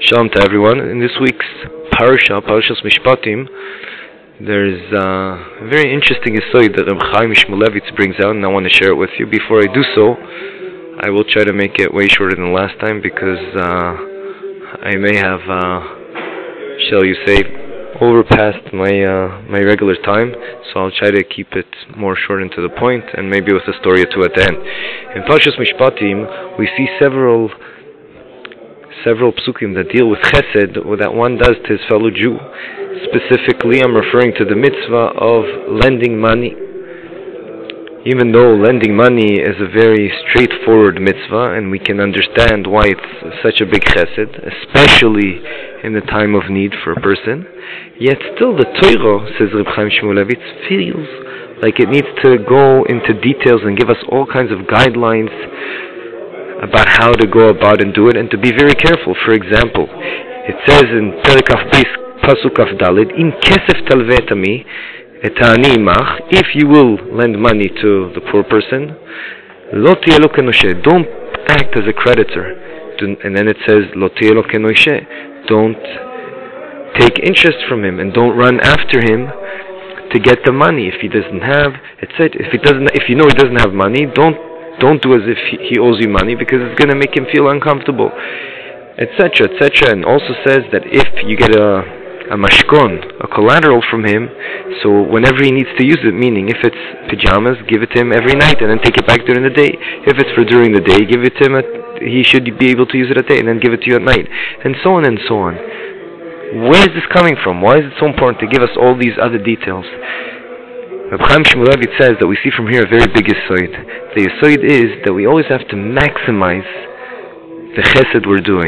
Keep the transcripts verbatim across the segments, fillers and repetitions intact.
Shalom to everyone. In this week's parasha, Parashas Mishpatim, there's uh, a very interesting yesod that Reb Chaim Shmulevitz brings out, and I want to share it with you. Before I do so, I will try to make it way shorter than last time because uh, I may have, uh, shall you say, overpassed my uh, my regular time, so I'll try to keep it more short and to the point, and maybe with a story or two at the end. In Parashas Mishpatim, we see several several psukim that deal with chesed that one does to his fellow Jew. Specifically, I'm referring to the mitzvah of lending money. Even though lending money is a very straightforward mitzvah, and we can understand why it's such a big chesed, especially in the time of need for a person, yet still the Torah, says Reb Chaim Shmulevitz, feels like it needs to go into details and give us all kinds of guidelines about how to go about and do it, and to be very careful. For example, it says in Perek Kaf Beis Pasuk Kaf Daled, "Im kesef talveh mi et ha'ani imach," if you will lend money to the poor person, lo tiyeh lo kenoshe, don't act as a creditor. And then it says, lo tiyeh lo kenoshe, don't take interest from him and don't run after him to get the money if he doesn't have. It said, if he doesn't, if you know he doesn't have money, don't Don't do as if he owes you money, because it's going to make him feel uncomfortable, et cetera, et cetera. And also says that if you get a a mashkon, a collateral from him, so whenever he needs to use it, meaning if it's pajamas, give it to him every night and then take it back during the day. If it's for during the day, give it to him. At, he should be able to use it at day and then give it to you at night, and so on and so on. Where is this coming from? Why is it so important to give us all these other details? Reb Chaim Shmulevitz says that we see from here a very big yesod. The yesod is that we always have to maximize the chesed we're doing.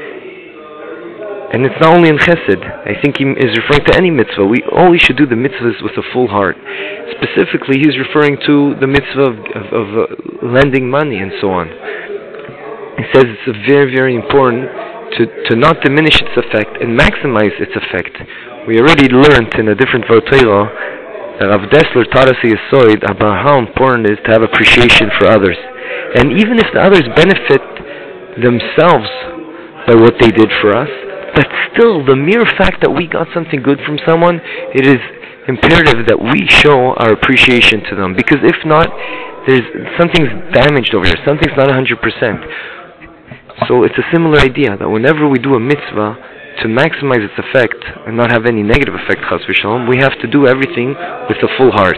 And it's not only in chesed. I think he is referring to any mitzvah. We always should do the mitzvahs with a full heart. Specifically, he's referring to the mitzvah of, of, of uh, lending money and so on. He says it's very, very important to, to not diminish its effect and maximize its effect. We already learned in a different Torah that Rav Dessler taught us a yesod about how important it is to have appreciation for others. And even if the others benefit themselves by what they did for us, but still the mere fact that we got something good from someone, it is imperative that we show our appreciation to them. Because if not, there's something's damaged over here, something's not one hundred percent. So it's a similar idea, that whenever we do a mitzvah, to maximize its effect and not have any negative effect, chas v'shalom, we have to do everything with a full heart.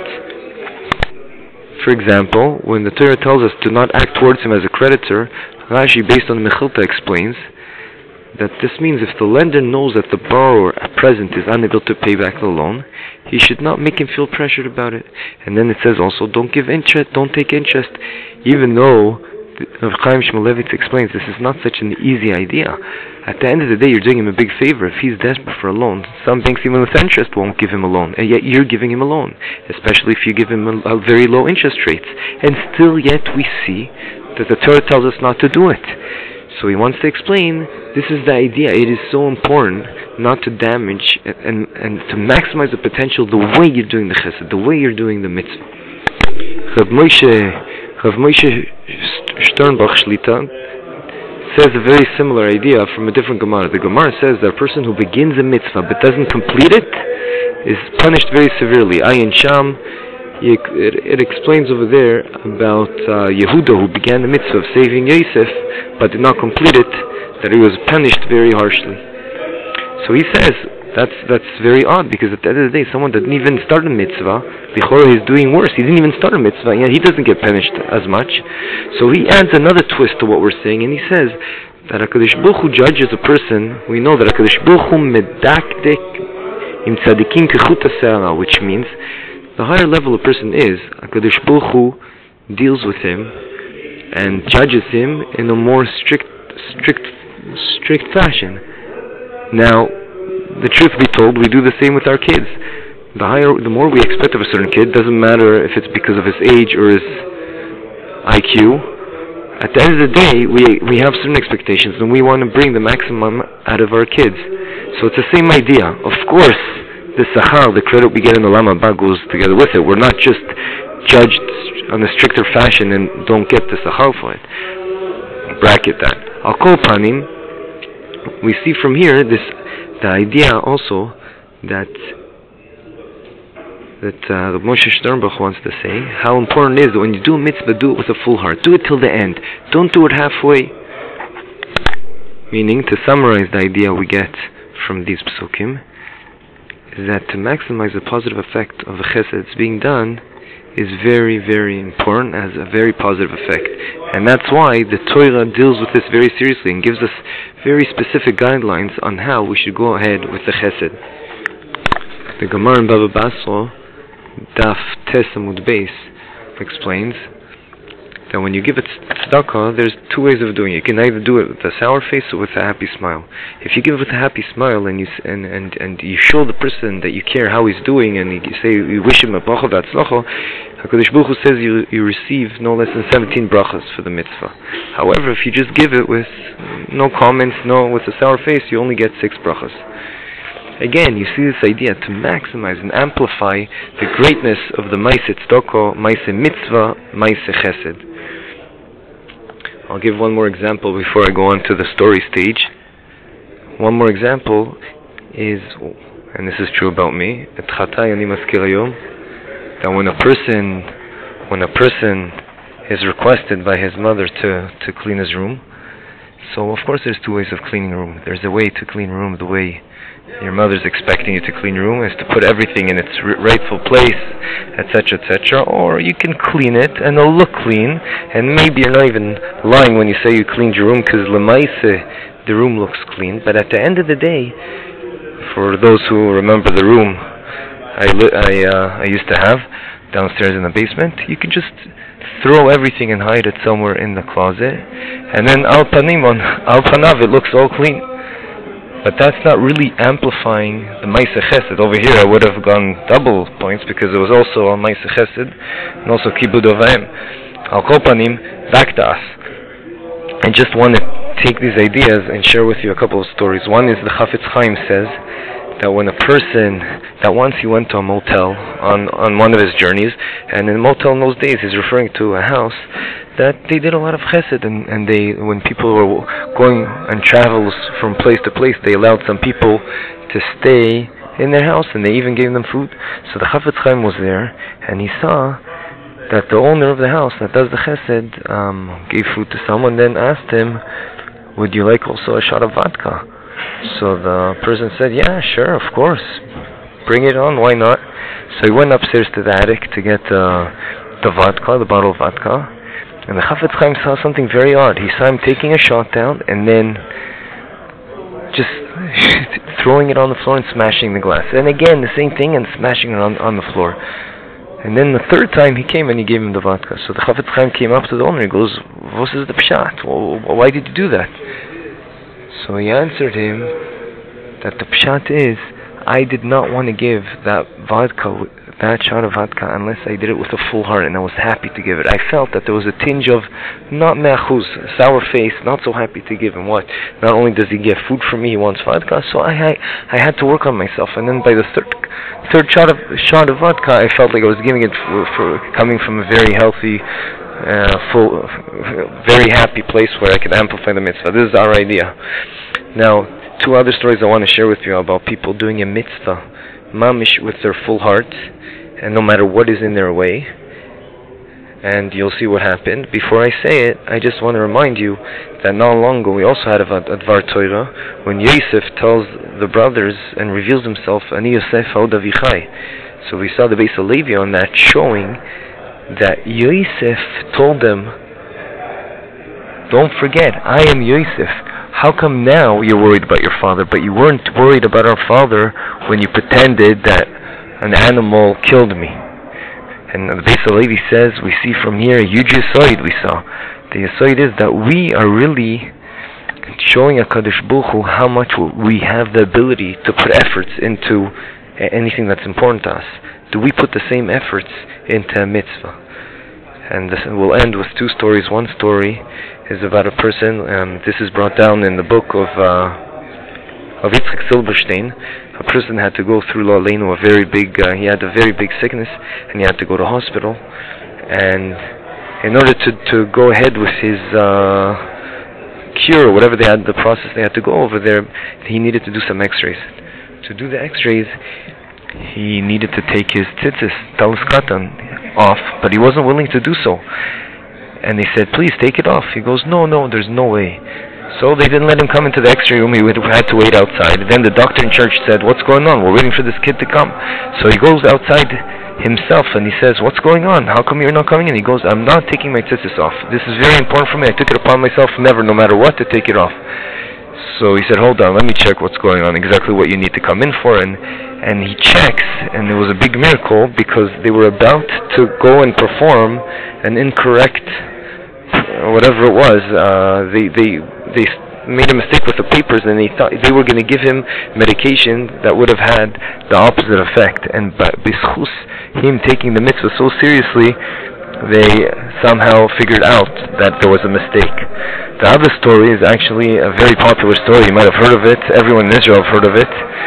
For example, when the Torah tells us to not act towards him as a creditor, Rashi, based on Mechilta, explains that this means if the lender knows that the borrower at present is unable to pay back the loan, he should not make him feel pressured about it. And then it says also, don't give interest, don't take interest, even though Rav Chaim Shmulevitz explains this is not such an easy idea. At the end of the day, you're doing him a big favor. If he's desperate for a loan, some banks even with interest won't give him a loan, and yet you're giving him a loan, especially if you give him a, a very low interest rates. And still yet we see that the Torah tells us not to do it. So he wants to explain, this is the idea. It is so important not to damage and, and, and to maximize the potential the way you're doing the chesed, the way you're doing the mitzvah. Rav Moshe, Rav Moshe Sternbach Shlita says a very similar idea from a different Gemara. The Gemara says that a person who begins a mitzvah but doesn't complete it is punished very severely. Ayin Sham, it, it explains over there about uh, Yehuda, who began the mitzvah of saving Yosef but did not complete it, that he was punished very harshly. So he says that's that's very odd, because at the end of the day, someone that didn't even start a mitzvah, Bechora, is doing worse. He didn't even start a mitzvah, and he doesn't get punished as much. So he adds another twist to what we're saying, and he says that HaKadosh Baruch Hu judges a person. We know that HaKadosh Baruch Hu medakdek im tzadikim kechut ha'se'ara, which means the higher level a person is, HaKadosh Baruch Hu deals with him and judges him in a more strict, strict, strict fashion. Now, the truth be told, we do the same with our kids. The higher, the more we expect of a certain kid, doesn't matter if it's because of his age or his I Q. At the end of the day, we we have certain expectations, and we want to bring the maximum out of our kids. So it's the same idea. Of course, the sachar, the credit we get in the Olam Haba, goes together with it. We're not just judged on a stricter fashion and don't get the sachar for it. Bracket that. Al kol panim, we see from here this the idea also that that uh, Moshe Sternbuch wants to say, how important it is that when you do a mitzvah, do it with a full heart. Do it till the end. Don't do it halfway. Meaning, to summarize the idea we get from these psukim, is that to maximize the positive effect of the chesed that's being done is very, very important, has a very positive effect. And that's why the Torah deals with this very seriously and gives us very specific guidelines on how we should go ahead with the chesed. The Gemara in Baba Basra, Daf Tes Amud Beis, explains that when you give it tzedakah, there's two ways of doing it. You can either do it with a sour face or with a happy smile. If you give it with a happy smile and you and and, and you show the person that you care how he's doing, and you say you wish him a bracha v'atzlacha, HaKadosh Baruch Hu says you you receive no less than seventeen brachas for the mitzvah. However, if you just give it with no comments, no with a sour face, you only get six brachas. Again, you see this idea to maximize and amplify the greatness of the Maaseh Tzedakah, Maaseh Mitzvah, Maaseh Chesed. I'll give one more example before I go on to the story stage. One more example is, and this is true about me, that when a person, when a person is requested by his mother to, to clean his room, so of course there's two ways of cleaning a room. There's a way to clean a room the way your mother's expecting you to clean your room, is to put everything in its r- rightful place, et cetera, et cetera. Or you can clean it and it'll look clean, and maybe you're not even lying when you say you cleaned your room, because l'maaseh the room looks clean. But at the end of the day, for those who remember the room I li- I, uh, I used to have downstairs in the basement, you could just throw everything and hide it somewhere in the closet, and then al panim on al panav it looks all clean. But that's not really amplifying the Maaseh Chesed. Over here I would have gone double points because it was also a Maaseh Chesed and also Kibud Avayim. Al Kol Panim, back to us. I just want to take these ideas and share with you a couple of stories. One is the Chafetz Chaim says that when a person, that once he went to a motel on, on one of his journeys, and in a motel in those days he's referring to a house that they did a lot of chesed, and, and they, when people were going on travels from place to place, they allowed some people to stay in their house, and they even gave them food. So the Chafetz Chaim was there, and he saw that the owner of the house that does the chesed um, gave food to someone, then asked him, would you like also a shot of vodka? So the person said, yeah, sure, of course, bring it on, why not? So he went upstairs to the attic to get uh, the vodka, the bottle of vodka, and the Chafetz Chaim saw something very odd. He saw him taking a shot down and then just throwing it on the floor and smashing the glass. And again, the same thing, and smashing it on, on the floor. And then the third time he came and he gave him the vodka. So the Chafetz Chaim came up to the owner and goes, "What is the pshat? Why did you do that?" So he answered him that the pshat is, I did not want to give that vodka, that shot of vodka, unless I did it with a full heart and I was happy to give it. I felt that there was a tinge of not me'achuz, sour face, not so happy to give him. What? Not only does he get food from me, he wants vodka, so I I, I had to work on myself. And then by the third third shot of shot of vodka, I felt like I was giving it for, for coming from a very healthy, uh, full, very happy place where I could amplify the mitzvah. This is our idea. Now, two other stories I want to share with you about people doing a mitzvah, mamish, with their full heart, and no matter what is in their way. And you'll see what happened. Before I say it, I just want to remind you that not long ago we also had a Dvar Torah when Yosef tells the brothers and reveals himself, Ani Yosef Hod Avichai. So we saw the Beis Halevi on that, showing that Yosef told them, don't forget, I am Yosef. How come now you're worried about your father, but you weren't worried about our father when you pretended that an animal killed me? And the Beis Halevi says, we see from here, Yud Yesod we saw. The Yesod is that we are really showing HaKadosh Baruch Hu how much we have the ability to put efforts into anything that's important to us. Do we put the same efforts into a mitzvah? And this, we'll end with two stories. One story is about a person, um, this is brought down in the book of uh, of Yitzchak Silberstein. A person had to go through Lo Aleinu, a very big, uh, he had a very big sickness, and he had to go to hospital. And in order to, to go ahead with his uh, cure or whatever they had, the process they had to go over there, he needed to do some x-rays. To do the x-rays, he needed to take his tzitzis, talus katan, off, but he wasn't willing to do so. And they said, please take it off. He goes, no, no, there's no way. So they didn't let him come into the x-ray room. He had to wait outside. Then the doctor in church said, what's going on? We're waiting for this kid to come. So he goes outside himself and he says, what's going on? How come you're not coming in? He goes, I'm not taking my tzitzis off. This is very important for me. I took it upon myself never, no matter what, to take it off. So he said, hold on, let me check what's going on, exactly what you need to come in for. And and he checks, and it was a big miracle because they were about to go and perform an incorrect, whatever it was. Uh, they they they made a mistake with the papers, and they thought they were going to give him medication that would have had the opposite effect. And by b'schus him taking the mitzvah so seriously, they somehow figured out that there was a mistake. The other story is actually a very popular story. You might have heard of it. Everyone in Israel have heard of it.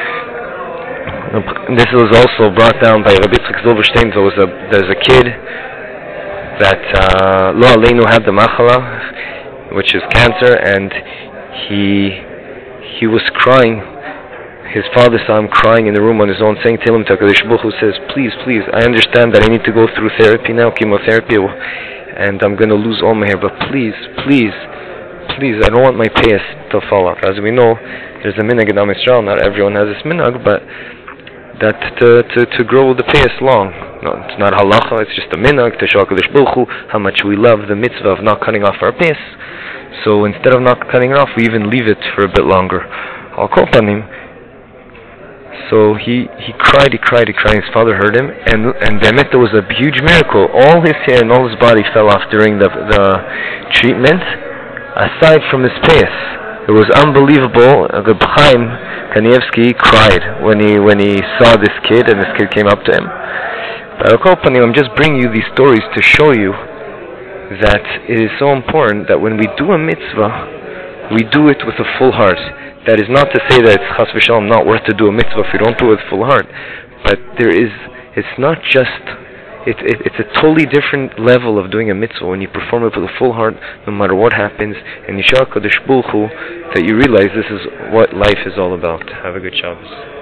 This was also brought down by Rabbi Yitzchak Zilberstein. There was a there's a kid that uh, Lo Aleinu had the machala, which is cancer, and he he was crying. His father saw him crying in the room on his own, saying to him, HaKadosh Baruch Hu says, please, please, I understand that I need to go through therapy now, chemotherapy, and I'm going to lose all my hair, but please, please, please, I don't want my payas to fall off. As we know, there's a minhag in Am Yisrael, not everyone has this minhag, but that to, to, to grow the payas long. No, it's not halacha, it's just a minhag, to show HaKadosh Baruch Hu how much we love the mitzvah of not cutting off our payas. So instead of not cutting it off, we even leave it for a bit longer. I'll call upon him. So he, he cried, he cried, he cried. His father heard him, and and Be'emet, there was a huge miracle. All his hair and all his body fell off during the the treatment, aside from his payas. It was unbelievable. The Chaim Kanievsky cried when he when he saw this kid, and this kid came up to him. But I'm just bringing you these stories to show you that it is so important that when we do a mitzvah, we do it with a full heart. That is not to say that it's chas v'shalom not worth to do a mitzvah if you don't do it with full heart. But there is, it's not just, it, it, it's a totally different level of doing a mitzvah when you perform it with a full heart, no matter what happens, and you show HaKadosh Baruch Hu that you realize this is what life is all about. Have a good Shabbos.